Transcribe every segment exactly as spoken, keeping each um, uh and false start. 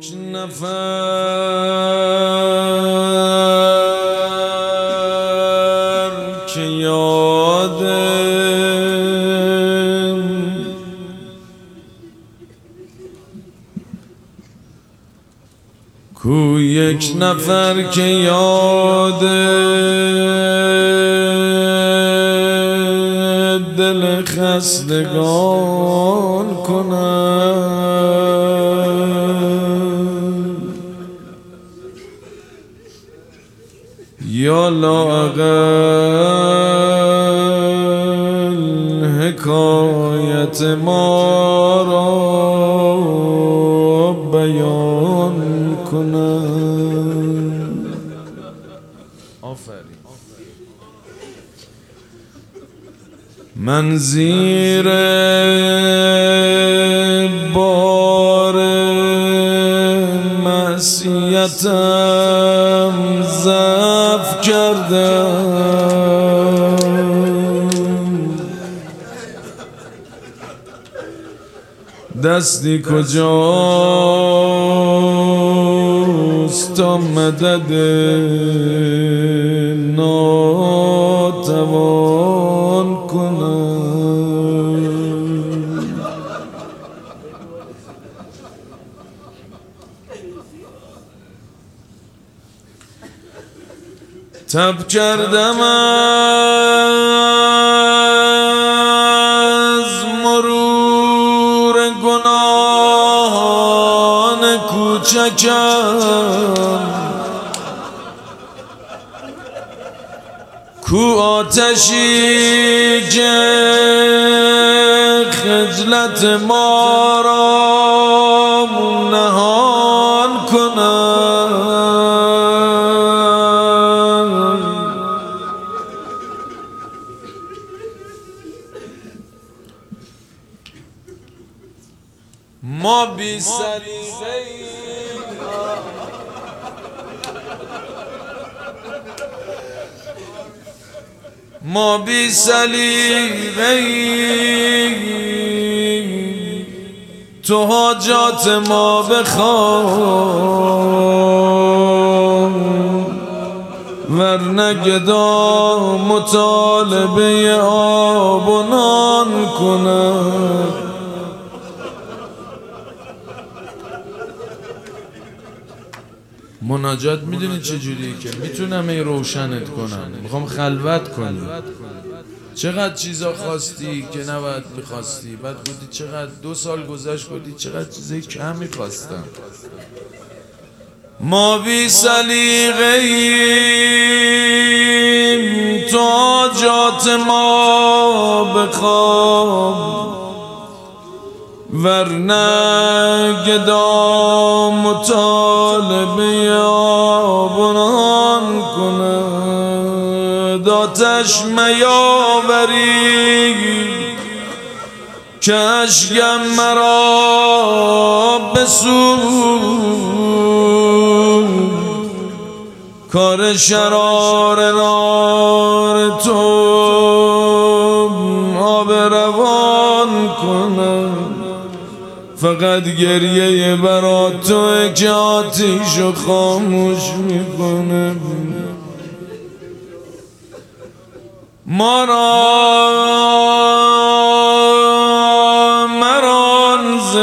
یک نفر که یادم کو یک نفر که یادم دل خستگان کند یا لااقل حکایت ما را بیان کنم. آفرین. من زیر بار معصیتم ضعف کردم، دستی کجاست تا مدد ناتوان کنم. تب کردم از مرور گناهان کوچکم، کو آتشی که خجلت ما را نهان کند. ما بی سلیقه‌ایم، ما بی سلیقه‌ایم، تو حاجات ما بخواه، ورنه گدا مطالبه آب و نان کند. مناجات میدونی چجوری که میتونم ای روشنت کنم، میخوام خلوت کنی. چقدر چیزا خواستی که نباید میخواستی، بعد گفتی چقدر دو سال گذشت گفتی چقدر چیزای کم میخواستم. ما بی سلیقه‌ایم، تو حاجات ما بخواه، ورنه گدا مطالبه آب و نان کند. آتش میاوری که اشکم مرا بسوز، کار شرار نار تو آب روان کند. فقط گریه برا تو که آتیشو خاموش میکنه. ما را مران ز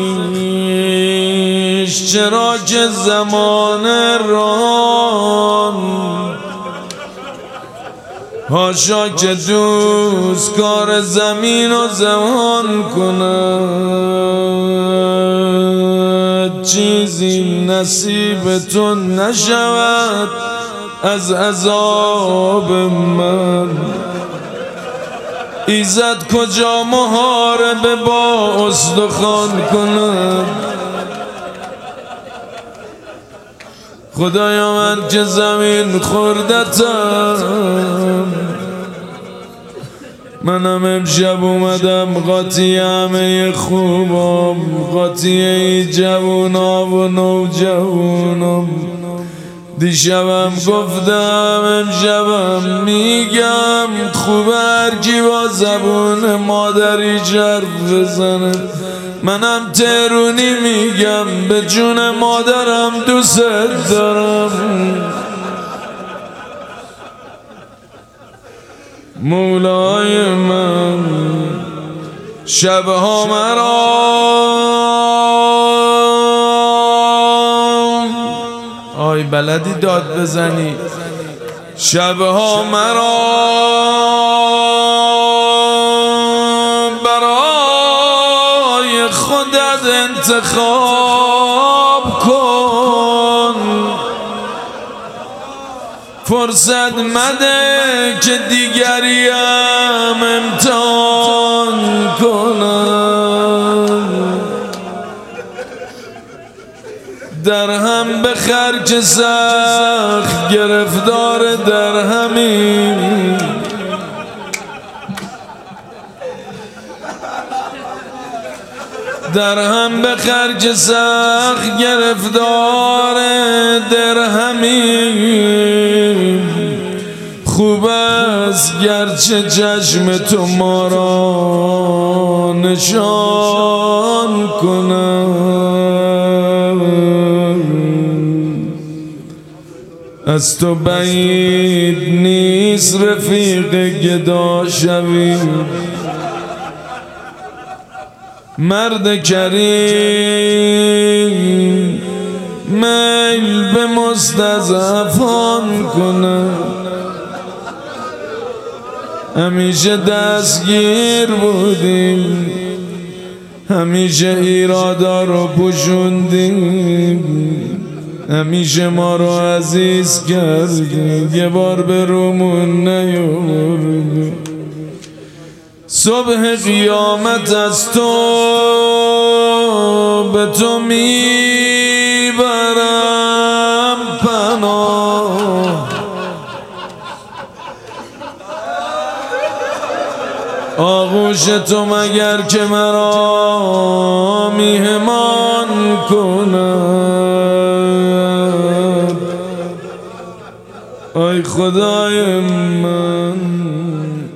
خویش، چرا که زمان ران هاشا که دوست کار زمین و زمان کند. چیزی نصیب تو نشود از عذاب من، ایزد کجا محاربه با استخوان کند. خدایا من که زمین خوردتم، منم امشب اومدم قاطی همه خوبم، قاطی ای جوونا و نو جوونم. دیشبم گفتم امشبم میگم خوبه هرکی با زبون مادری جرف بزنه. منم تهرونی میگم به جون مادرم دوست دارم. مولای من شبها مرا آی بلدی داد بزنی شبها مرا برای خودت انتخاب کن. فرصت مده که دیگریم امتحان کنم. درهم بخر که سخت گرفتار درهمی. درهم بخر که سخت گرفتار درهمی. خوب است گرچه چشم تو ما را نشان کنم. از تو بعید نیست رفیق گدا شوی. مرد کریم میل به مستضعفان کنه. همیشه دستگیر بودیم، همیشه ایرادا رو پوشوندیم، همیشه ما رو عزیز کردیم، یه بار به رومون نیوردیم. صبح قیامت از تو به تو میبرم پناه. آغوش تو مگر که مرا میهمان کند. ای خدای من